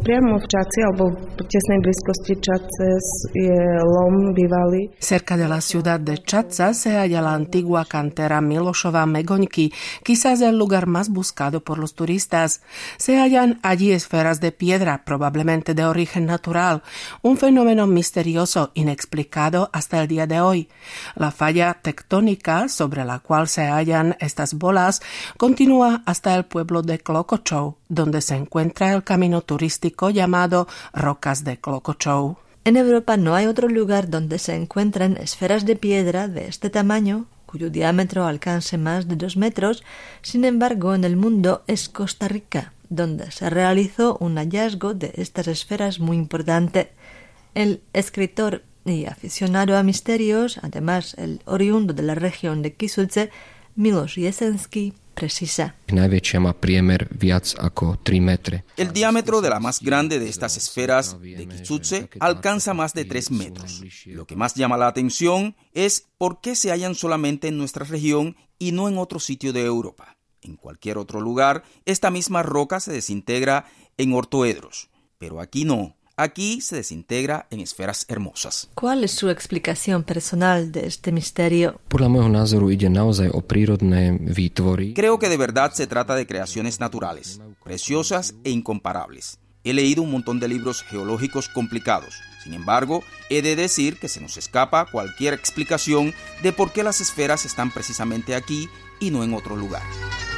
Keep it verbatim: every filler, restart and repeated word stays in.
Cerca de la ciudad de Chatza se halla la antigua cantera Milošova Megoňky, quizás el lugar más buscado por los turistas. Se hallan allí esferas de piedra, probablemente de origen natural, un fenómeno misterioso inexplicado hasta el día de hoy. La falla tectónica sobre la cual se hallan estas bolas continúa hasta el pueblo de Klokočov, donde se encuentra el camino turístico llamado Rocas de Klokočov. En Europa no hay otro lugar donde se encuentren esferas de piedra de este tamaño, cuyo diámetro alcance más de dos metros. Sin embargo, en el mundo es Costa Rica, donde se realizó un hallazgo de estas esferas muy importante. El escritor y aficionado a misterios, además el oriundo de la región de Kysuce, Miloš Jesensky, precisa. El diámetro de la más grande de estas esferas de Kysuce alcanza más de tres metros. Lo que más llama la atención es por qué se hallan solamente en nuestra región y no en otro sitio de Europa. En cualquier otro lugar, esta misma roca se desintegra en ortoedros, pero aquí no. Aquí se desintegra en esferas hermosas. ¿Cuál es su explicación personal de este misterio? Creo que de verdad se trata de creaciones naturales, preciosas e incomparables. He leído un montón de libros geológicos complicados. Sin embargo, he de decir que se nos escapa cualquier explicación de por qué las esferas están precisamente aquí y no en otro lugar.